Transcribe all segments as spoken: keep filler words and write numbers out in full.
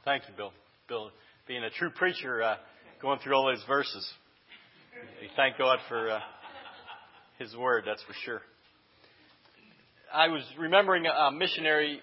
Thank you, Bill. Bill, being a true preacher, uh, going through all those verses. We thank God for uh, His Word, that's for sure. I was remembering a missionary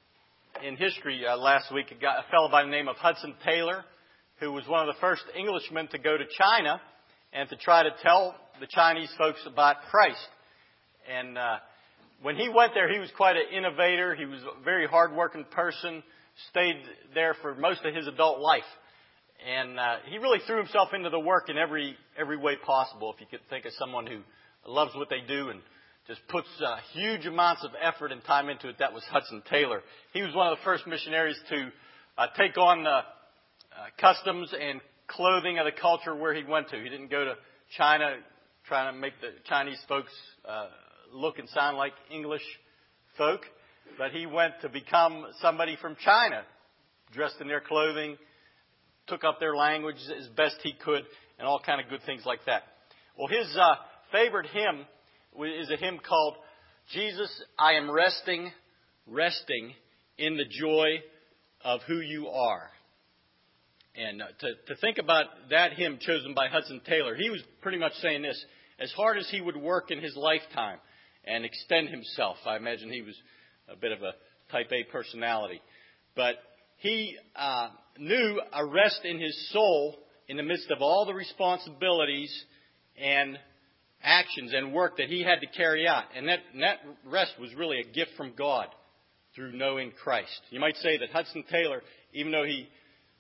in history uh, last week, a, guy, a fellow by the name of Hudson Taylor, who was one of the first Englishmen to go to China and to try to tell the Chinese folks about Christ. And uh, when he went there, he was quite an innovator. He was a very hard-working person, stayed there for most of his adult life. And uh, he really threw himself into the work in every every way possible. If you could think of someone who loves what they do and just puts uh, huge amounts of effort and time into it, that was Hudson Taylor. He was one of the first missionaries to uh, take on the uh, customs and clothing of the culture where he went to. He didn't go to China trying to make the Chinese folks uh, look and sound like English folk, but he went to become somebody from China, dressed in their clothing, took up their language as best he could, and all kind of good things like that. Well, his uh, favorite hymn is a hymn called Jesus, I Am Resting, Resting in the Joy of Who You Are. And uh, to, to think about that hymn chosen by Hudson Taylor, he was pretty much saying this: as hard as he would work in his lifetime and extend himself, I imagine he was a bit of a type A personality, but he uh, knew a rest in his soul in the midst of all the responsibilities and actions and work that he had to carry out. And that, and that rest was really a gift from God through knowing Christ. You might say that Hudson Taylor, even though he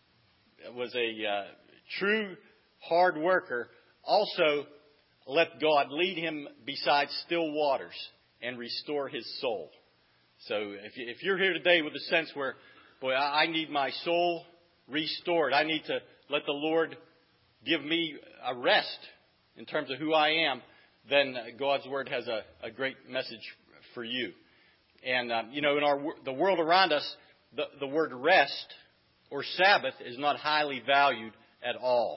was a uh, true hard worker, also let God lead him beside still waters and restore his soul. So if, you, if you're here today with a sense where, boy, I need my soul restored, I need to let the Lord give me a rest in terms of who I am, then God's Word has a, a great message for you. And, um, you know, in our the world around us, the, the word rest or Sabbath is not highly valued at all.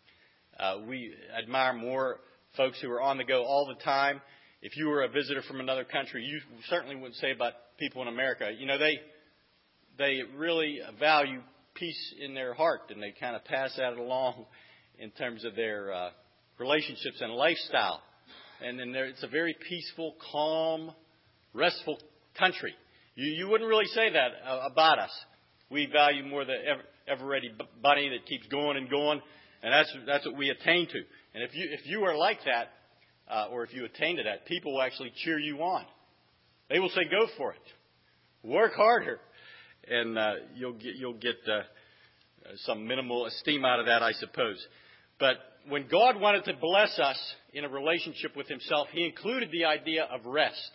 Uh, we admire more folks who are on the go all the time. If you were a visitor from another country, you certainly wouldn't say about people in America, you know, they they really value peace in their heart, and they kind of pass that along in terms of their uh, relationships and lifestyle. And then there, it's a very peaceful, calm, restful country. You, you wouldn't really say that uh, about us. We value more the ever, ever-ready bunny that keeps going and going, and that's that's what we attain to. And if you if you are like that, uh, or if you attain to that, people will actually cheer you on. They will say, "Go for it, work harder," and uh, you'll get you'll get uh, some minimal esteem out of that, I suppose. But when God wanted to bless us in a relationship with Himself, He included the idea of rest.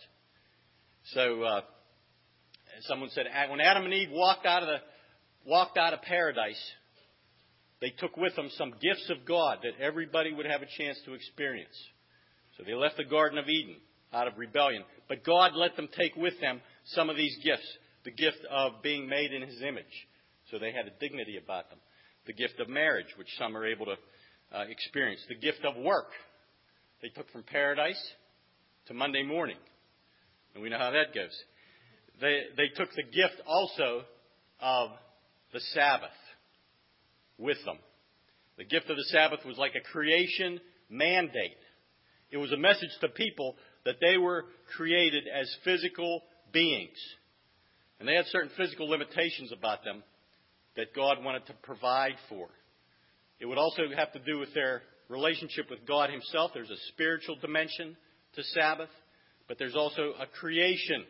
So. Uh, Someone said when Adam and Eve walked out of the walked out of paradise, they took with them some gifts of God that everybody would have a chance to experience. So they left the Garden of Eden out of rebellion. But God let them take with them some of these gifts. The gift of being made in His image. So they had a dignity about them. The gift of marriage, which some are able to uh, experience. The gift of work. They took from paradise to Monday morning. And we know how that goes. They, they took the gift also of the Sabbath with them. The gift of the Sabbath was like a creation mandate. It was a message to people that they were created as physical beings. And they had certain physical limitations about them that God wanted to provide for. It would also have to do with their relationship with God Himself. There's a spiritual dimension to Sabbath, but there's also a creation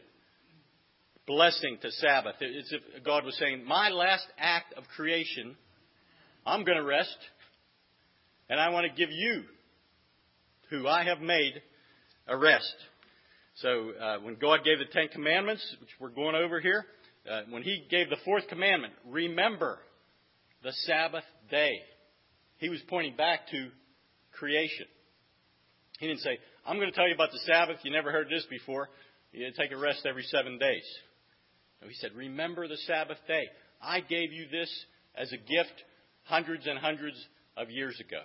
blessing to Sabbath. It's if God was saying, my last act of creation, I'm going to rest, and I want to give you, who I have made, a rest. So uh, when God gave the Ten Commandments, which we're going over here, uh, when He gave the fourth commandment, remember the Sabbath day, He was pointing back to creation. He didn't say, I'm going to tell you about the Sabbath. You never heard this before. You take a rest every seven days. No, He said, remember the Sabbath day. I gave you this as a gift hundreds and hundreds of years ago.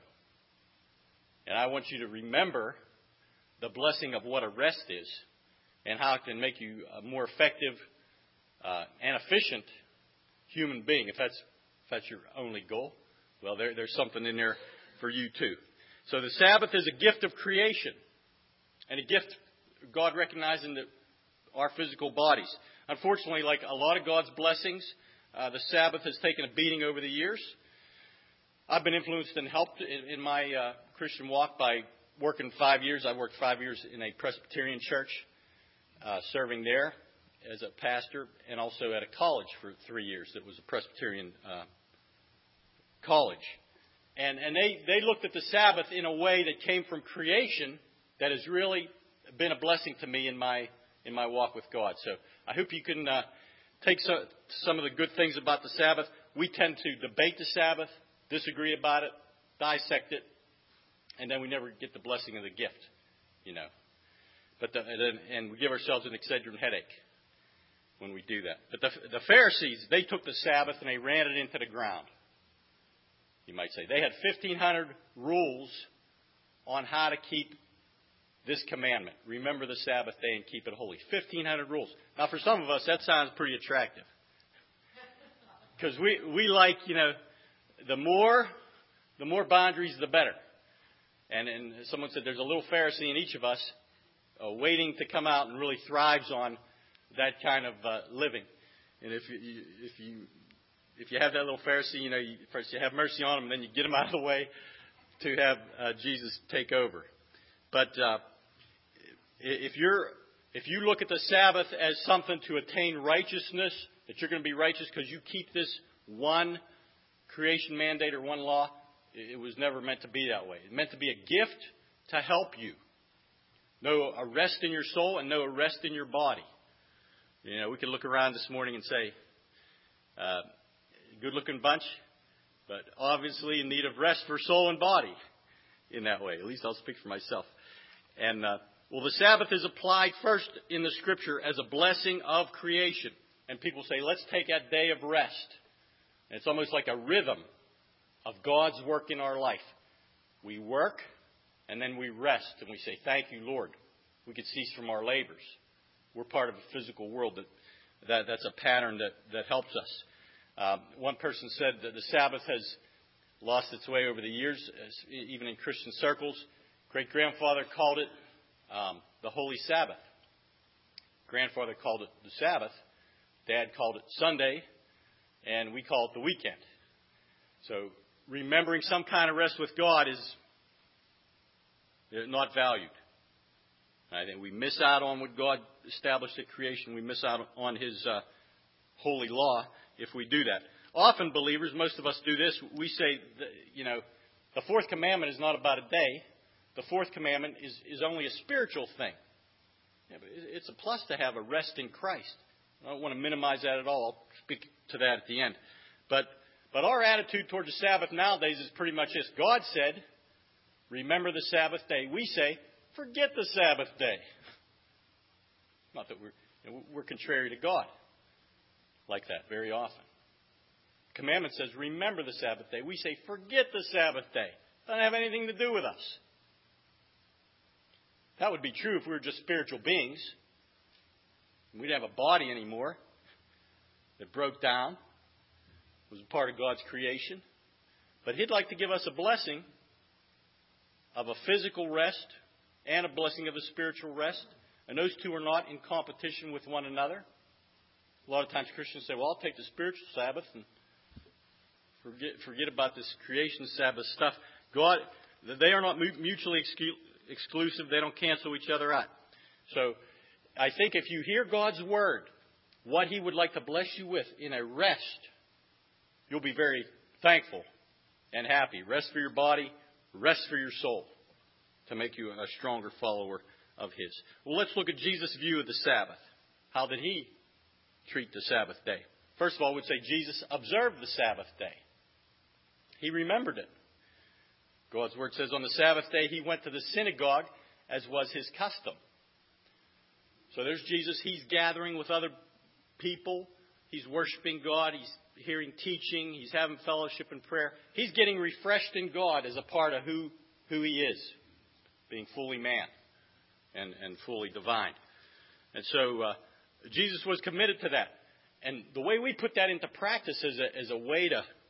And I want you to remember the blessing of what a rest is and how it can make you a more effective uh, and efficient human being, if that's if that's your only goal, well, there, there's something in there for you too. So the Sabbath is a gift of creation, and a gift God recognizing that our physical bodies. Unfortunately, like a lot of God's blessings, uh, the Sabbath has taken a beating over the years. I've been influenced and helped in, in my uh, Christian walk by working five years. I worked five years in a Presbyterian church, uh, serving there as a pastor, and also at a college for three years that was a Presbyterian uh, college. And, and they, they looked at the Sabbath in a way that came from creation that has really been a blessing to me in my in my walk with God. So I hope you can uh, take so, some of the good things about the Sabbath. We tend to debate the Sabbath, disagree about it, dissect it, and then we never get the blessing of the gift, you know. But the, and we give ourselves an Excedrin headache when we do that. But the, the Pharisees, they took the Sabbath and they ran it into the ground, you might say. They had fifteen hundred rules on how to keep this commandment. Remember the Sabbath day and keep it holy. fifteen hundred rules. Now, for some of us, that sounds pretty attractive. Because we, we like, you know, the more, the more boundaries, the better. And, and someone said there's a little Pharisee in each of us uh, waiting to come out and really thrives on that kind of uh, living. And if you, if you if you have that little Pharisee, you know, you, first you have mercy on him, and then you get him out of the way to have uh, Jesus take over. But uh, if you're if you look at the Sabbath as something to attain righteousness, that you're going to be righteous because you keep this one creation mandate or one law, it was never meant to be that way. It meant to be a gift to help you. No arrest in your soul and no arrest in your body. You know, we could look around this morning and say, uh, good-looking bunch, but obviously in need of rest for soul and body in that way. At least I'll speak for myself. And, uh, well, the Sabbath is applied first in the Scripture as a blessing of creation. And people say, let's take a day of rest. And it's almost like a rhythm of God's work in our life. We work, and then we rest, and we say, thank you, Lord. We could cease from our labors. We're part of a physical world. That, that That's a pattern that, that helps us. Um, one person said that the Sabbath has lost its way over the years, as, even in Christian circles. Great-grandfather called it um, the Holy Sabbath. Grandfather called it the Sabbath. Dad called it Sunday. And we call it the weekend. So remembering some kind of rest with God is not valued. I think we miss out on what God established at creation. We miss out on His uh, holy law if we do that. Often believers, most of us do this, we say, that, you know, the fourth commandment is not about a day. The fourth commandment is, is only a spiritual thing. Yeah, but it's a plus to have a rest in Christ. I don't want to minimize that at all. I'll speak to that at the end. But but our attitude towards the Sabbath nowadays is pretty much this. God said, remember the Sabbath day. We say, forget the Sabbath day. Not that we're, you know, we're contrary to God like that very often. The commandment says, remember the Sabbath day. We say, forget the Sabbath day. It doesn't have anything to do with us. That would be true if we were just spiritual beings. We didn't have a body anymore that broke down, was a part of God's creation. But He'd like to give us a blessing of a physical rest and a blessing of a spiritual rest. And those two are not in competition with one another. A lot of times Christians say, well, I'll take the spiritual Sabbath and forget, forget about this creation Sabbath stuff. God, they are not mutually exclusive. They don't cancel each other out. So I think if you hear God's word, what He would like to bless you with in a rest, you'll be very thankful and happy. Rest for your body, rest for your soul, to make you a stronger follower of His. Well, let's look at Jesus' view of the Sabbath. How did He treat the Sabbath day? First of all, we'd say Jesus observed the Sabbath day. He remembered it. God's word says on the Sabbath day He went to the synagogue as was His custom. So there's Jesus. He's gathering with other people. He's worshiping God. He's hearing teaching. He's having fellowship and prayer. He's getting refreshed in God as a part of who, who He is, being fully man and, and fully divine. And so uh, Jesus was committed to that. And the way we put that into practice as a, as a way to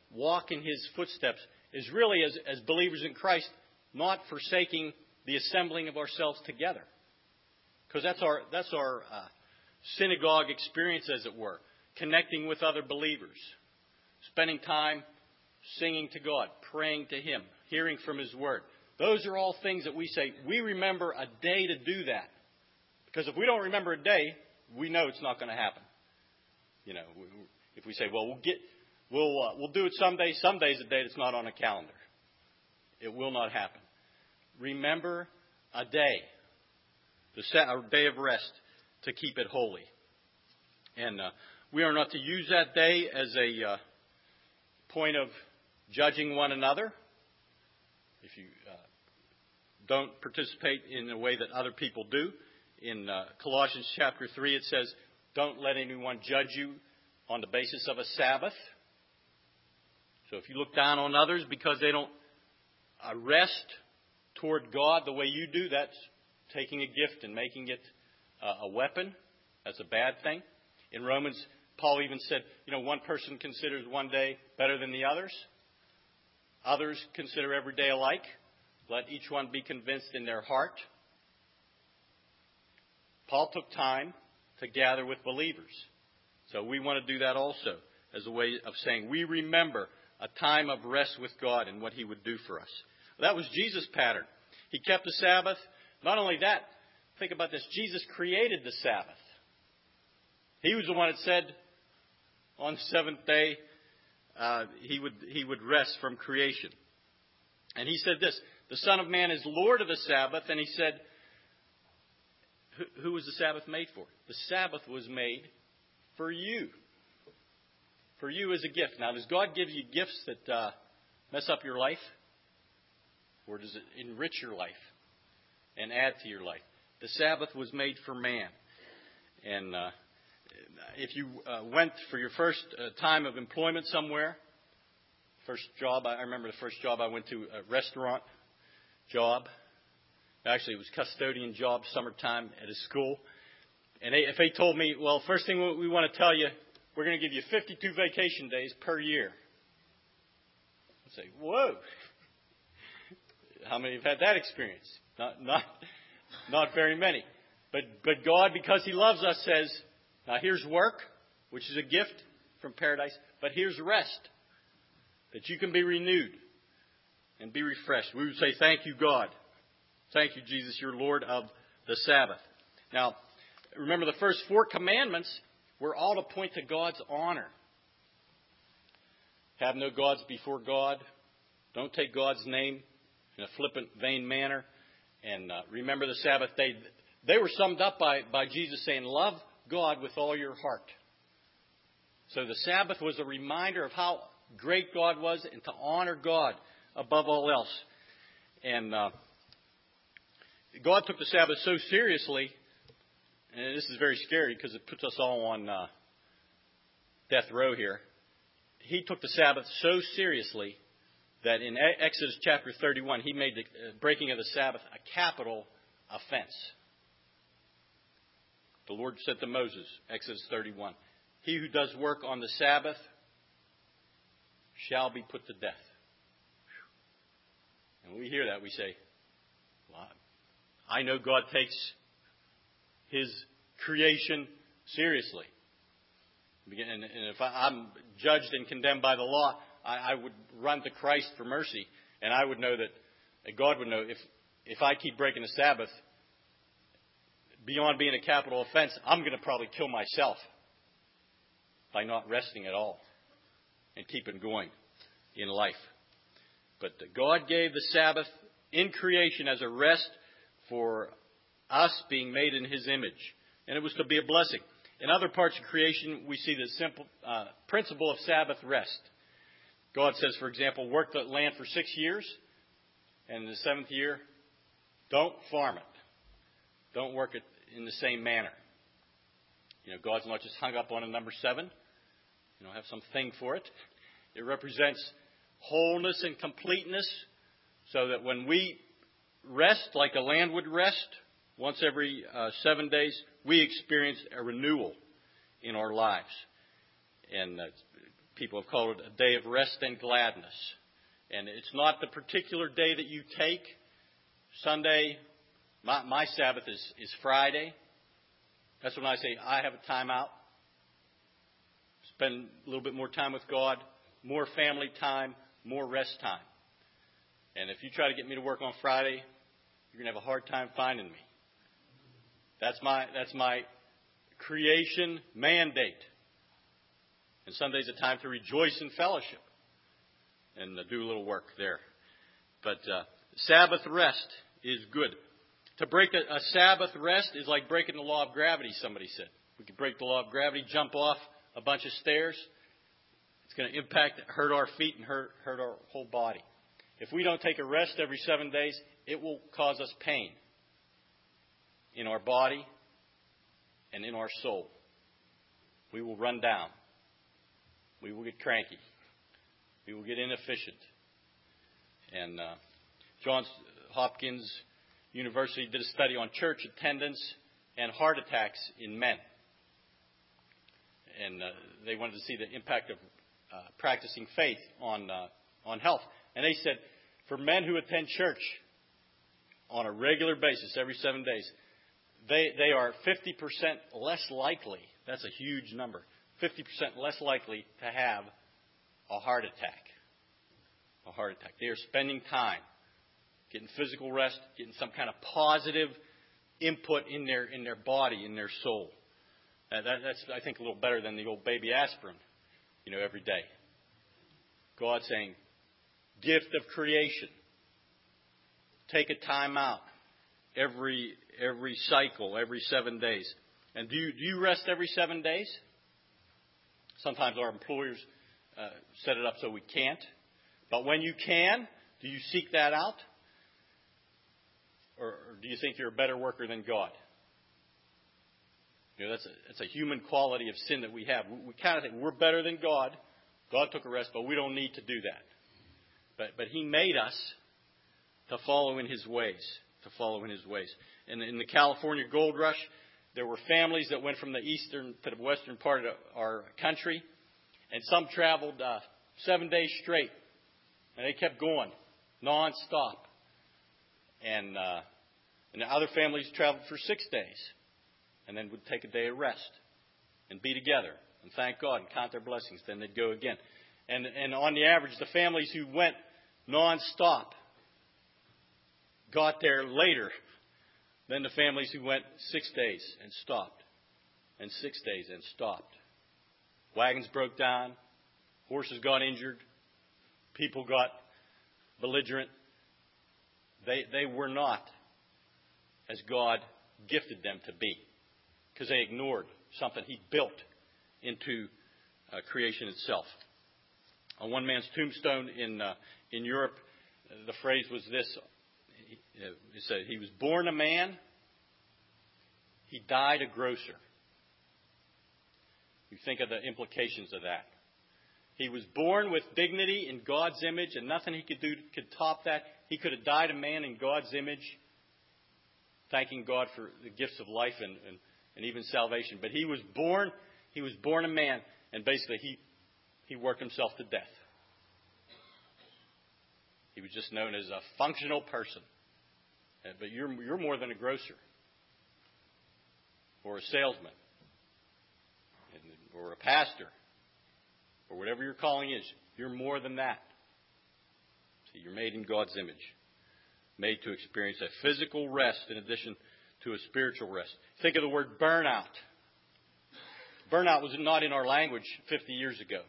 walk in His footsteps is really, as, as believers in Christ, not forsaking the assembling of ourselves together. Because that's our, that's our uh, synagogue experience, as it were. Connecting with other believers. Spending time singing to God, praying to Him, hearing from His Word. Those are all things that we say, we remember a day to do that. Because if we don't remember a day, we know it's not going to happen. You know, if we say, well, we'll get, we'll, uh, we'll do it someday. Someday's a day that's not on a calendar. It will not happen. Remember a day, the set, a day of rest, to keep it holy. And uh, we are not to use that day as a uh, point of judging one another. If you uh, don't participate in the way that other people do. In uh, Colossians chapter three, it says, don't let anyone judge you on the basis of a Sabbath. So if you look down on others because they don't uh, rest toward God the way you do, that's taking a gift and making it uh, a weapon. That's a bad thing. In Romans, Paul even said, you know, one person considers one day better than the others. Others consider every day alike. Let each one be convinced in their heart. Paul took time to gather with believers. So we want to do that also as a way of saying we remember a time of rest with God and what He would do for us. That was Jesus' pattern. He kept the Sabbath. Not only that, think about this. Jesus created the Sabbath. He was the one that said on the seventh day uh, he would he would rest from creation. And He said this, the Son of Man is Lord of the Sabbath. And He said, who, who was the Sabbath made for? The Sabbath was made for you. For you as a gift. Now, does God give you gifts that uh, mess up your life? Or does it enrich your life and add to your life? The Sabbath was made for man. And uh, if you uh, went for your first uh, time of employment somewhere, first job, I remember the first job I went to, a restaurant job. Actually, it was custodian job, summertime at a school. And they, if they told me, well, first thing we want to tell you, we're going to give you fifty-two vacation days per year. I'd say, whoa. How many have had that experience? Not, not, not very many. But, but God, because He loves us, says, now here's work, which is a gift from paradise, but here's rest, that you can be renewed and be refreshed. We would say, thank you, God. Thank you, Jesus, you're Lord of the Sabbath. Now, remember the first four commandments were all to point to God's honor. Have no gods before God. Don't take God's name in a flippant, vain manner. And uh, remember the Sabbath day. They were summed up by, by Jesus saying, love God with all your heart. So the Sabbath was a reminder of how great God was and to honor God above all else. And uh, God took the Sabbath so seriously, and this is very scary because it puts us all on uh, death row here. He took the Sabbath so seriously that in Exodus chapter thirty-one, He made the breaking of the Sabbath a capital offense. The Lord said to Moses, Exodus thirty-one, he who does work on the Sabbath shall be put to death. And when we hear that, we say, well, I know God takes His creation seriously. And if I'm judged and condemned by the law, I would run to Christ for mercy. And I would know that God would know if, if I keep breaking the Sabbath, beyond being a capital offense, I'm going to probably kill myself by not resting at all and keeping going in life. But God gave the Sabbath in creation as a rest for us being made in His image. And it was to be a blessing. In other parts of creation, we see the simple uh, principle of Sabbath rest. God says, for example, work the land for six years, and in the seventh year, don't farm it. Don't work it in the same manner. You know, God's not just hung up on a number seven. You know, have some thing for it. It represents wholeness and completeness, so that when we rest like a land would rest, once every uh, seven days, we experience a renewal in our lives. And uh, people have called it a day of rest and gladness. And it's not the particular day that you take. Sunday, my, my Sabbath is, is Friday. That's when I say I have a time out. Spend a little bit more time with God, more family time, more rest time. And if you try to get me to work on Friday, you're going to have a hard time finding me. That's my that's my creation mandate. And Sunday's a time to rejoice in fellowship and uh, do a little work there. But uh, Sabbath rest is good. To break a, a Sabbath rest is like breaking the law of gravity, somebody said. We could break the law of gravity, jump off a bunch of stairs. It's going to impact, hurt our feet and hurt, hurt our whole body. If we don't take a rest every seven days, it will cause us pain in our body and in our soul. We will run down. We will get cranky. We will get inefficient. And uh, Johns Hopkins University did a study on church attendance and heart attacks in men. And uh, they wanted to see the impact of uh, practicing faith on uh, on health. And they said, for men who attend church on a regular basis every seven days, they they are fifty percent less likely, that's a huge number, fifty percent less likely to have a heart attack. A heart attack. They are spending time getting physical rest, getting some kind of positive input in their in their body, in their soul. Uh, that, that's, I think, a little better than the old baby aspirin, you know, every day. God saying, gift of creation. Take a time out every every cycle, every seven days. And do you, do you rest every seven days? Sometimes our employers uh, set it up so we can't. But when you can, do you seek that out? Or, or do you think you're a better worker than God? You know, that's a, that's a human quality of sin that we have. We, we kind of think we're better than God. God took a rest, but we don't need to do that. But but He made us to follow in His ways, to follow in His ways. And in the California gold rush, there were families that went from the eastern to the western part of our country, and some traveled uh, seven days straight, and they kept going nonstop. And uh, and the other families traveled for six days, and then would take a day of rest and be together and thank God and count their blessings. Then they'd go again. And and on the average, the families who went nonstop got there later than the families who went six days and stopped, and six days and stopped. Wagons broke down, horses got injured, people got belligerent. They they were not as God gifted them to be, because they ignored something He built into uh, creation itself. On one man's tombstone in uh, in Europe, uh, the phrase was this: he, uh, it said, "He was born a man, he died a grocer." You think of the implications of that. He was born with dignity in God's image, and nothing he could do could top that. He could have died a man in God's image, thanking God for the gifts of life and, and, and even salvation. But he was born, he was born a man, and basically he he worked himself to death. He was just known as a functional person. But you're you're more than a grocer, or a salesman, or a pastor, or whatever your calling is. You're more than that. See, you're made in God's image, made to experience a physical rest in addition to a spiritual rest. Think of the word burnout. Burnout was not in our language fifty years ago.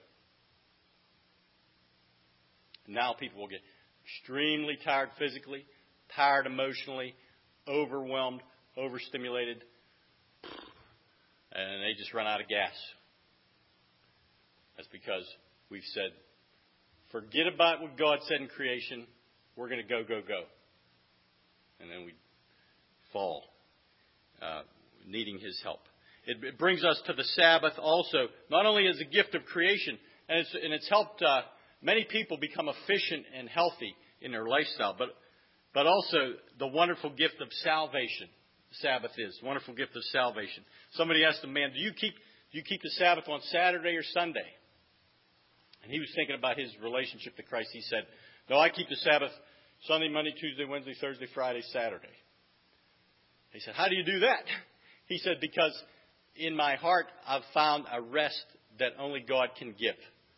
Now people will get extremely tired physically, tired emotionally, overwhelmed, overstimulated, and they just run out of gas. That's because we've said, forget about what God said in creation. We're going to go, go, go. And then we fall, uh, needing His help. It, it brings us to the Sabbath also, not only as a gift of creation, and it's, and it's helped uh, many people become efficient and healthy in their lifestyle, but but also the wonderful gift of salvation. The Sabbath is wonderful gift of salvation. Somebody asked a man, "Do you keep do you keep the Sabbath on Saturday or Sunday?" And he was thinking about his relationship to Christ. He said, no, I keep the Sabbath Sunday, Monday, Tuesday, Wednesday, Thursday, Friday, Saturday. He said, how do you do that? He said, because in my heart I've found a rest that only God can give.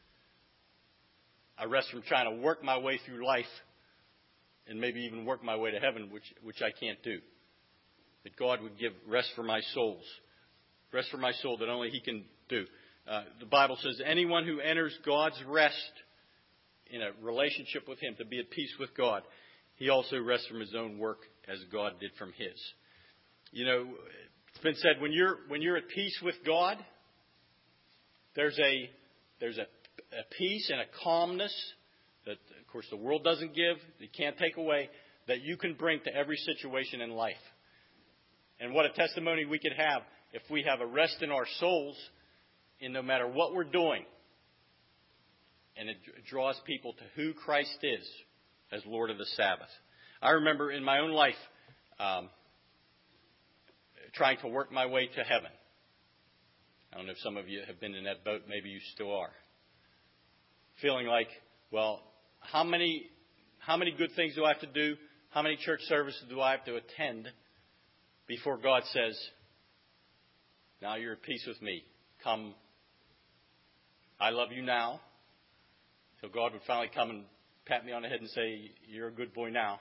A rest from trying to work my way through life and maybe even work my way to heaven, which which I can't do. That God would give rest for my souls. Rest for my soul that only He can do. Uh, the Bible says anyone who enters God's rest in a relationship with Him, to be at peace with God, he also rests from his own work as God did from His. You know, it's been said when you're when you're at peace with God, there's a there's a, a peace and a calmness that, of course, the world doesn't give, it can't take away, that you can bring to every situation in life. And what a testimony we could have if we have a rest in our souls in no matter what we're doing. And it draws people to who Christ is as Lord of the Sabbath. I remember in my own life um, trying to work my way to heaven. I don't know if some of you have been in that boat. Maybe you still are. Feeling like, well, how many how many good things do I have to do? How many church services do I have to attend before God says, now you're at peace with me. Come, I love you now. So God would finally come and pat me on the head and say, you're a good boy now.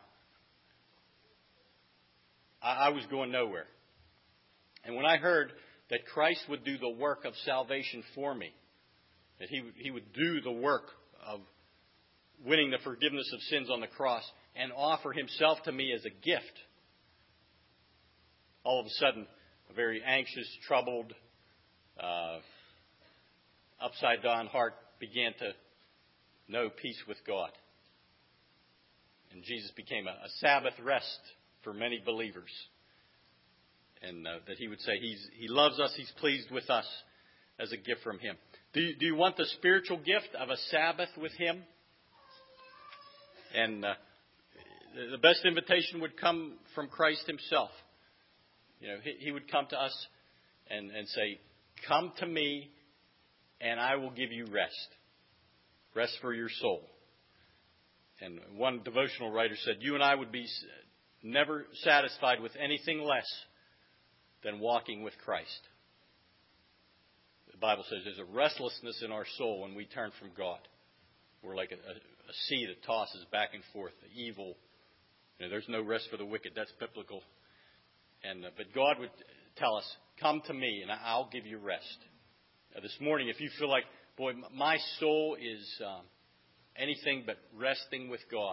I, I was going nowhere. And when I heard that Christ would do the work of salvation for me, that He would, he would do the work of winning the forgiveness of sins on the cross and offer Himself to me as a gift, all of a sudden, a very anxious, troubled, uh, upside-down heart began to know peace with God. And Jesus became a, a Sabbath rest for many believers. And uh, that He would say He's, He loves us, He's pleased with us as a gift from Him. Do you, do you want the spiritual gift of a Sabbath with Him? And uh, the best invitation would come from Christ Himself. You know, He, he would come to us and, and say, come to me and I will give you rest. Rest for your soul. And one devotional writer said, you and I would be never satisfied with anything less than walking with Christ. The Bible says there's a restlessness in our soul when we turn from God. We're like a, a, a sea that tosses back and forth, the evil. You know, there's no rest for the wicked. That's biblical. And uh, but God would tell us, come to me and I'll give you rest. Uh, this morning, if you feel like, boy, my soul is um, anything but resting with God.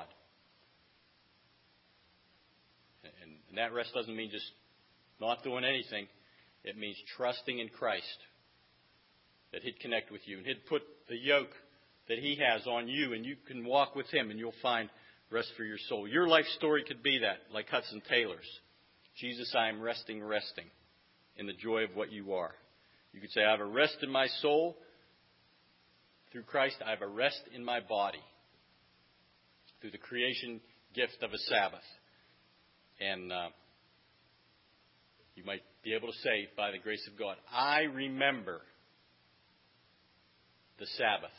And, and that rest doesn't mean just not doing anything. It means trusting in Christ. That He'd connect with you. And He'd put the yoke that He has on you. And you can walk with Him and you'll find rest for your soul. Your life story could be that, like Hudson Taylor's. Jesus, I am resting, resting in the joy of what you are. You could say, I have a rest in my soul. Through Christ, I have a rest in my body. Through the creation gift of a Sabbath. And uh, you might be able to say, by the grace of God, I remember the Sabbath.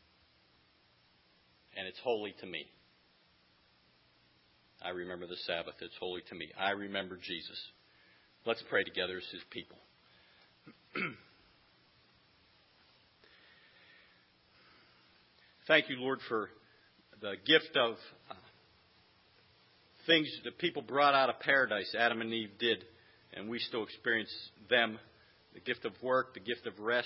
And it's holy to me. I remember the Sabbath. It's holy to me. I remember Jesus. Let's pray together as His people. Thank you, Lord, for the gift of uh, things that people brought out of paradise. Adam and Eve did, and we still experience them. The gift of work, the gift of rest.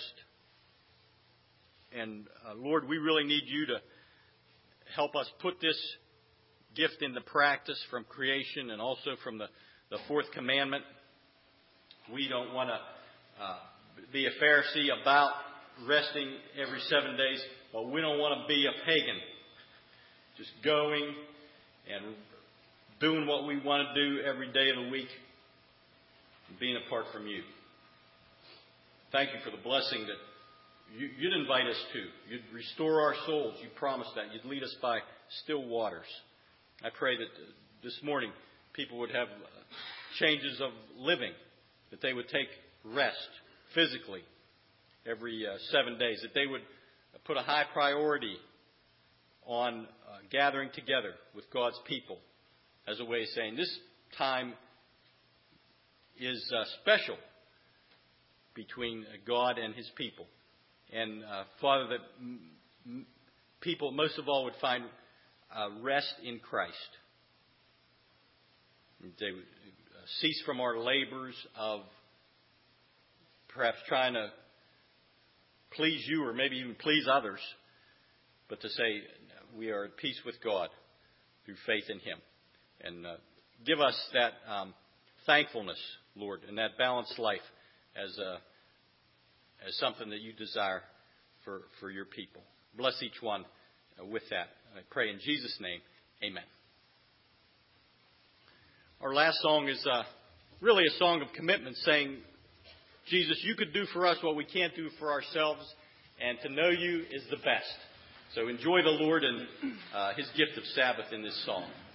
And, uh, Lord, we really need You to help us put this gift into practice from creation and also from the, the fourth commandment. We don't want to uh, be a Pharisee about resting every seven days, but we don't want to be a pagan, just going and doing what we want to do every day of the week and being apart from You. Thank You for the blessing that you, You'd invite us to. You'd restore our souls. You promised that. You'd lead us by still waters. I pray that this morning people would have changes of living, that they would take rest physically every uh, seven days, that they would put a high priority on uh, gathering together with God's people as a way of saying this time is uh, special between God and His people. And uh, Father, that m- m- people most of all would find uh, rest in Christ. They would cease from our labors of perhaps trying to please you or maybe even please others, but to say we are at peace with God through faith in Him. And uh, give us that um, thankfulness, Lord, and that balanced life as a, as something that you desire for, for your people. Bless each one uh, with that. I pray in Jesus' name, amen. Our last song is uh, really a song of commitment, saying, Jesus, you could do for us what we can't do for ourselves, and to know you is the best. So enjoy the Lord and uh, His gift of Sabbath in this song.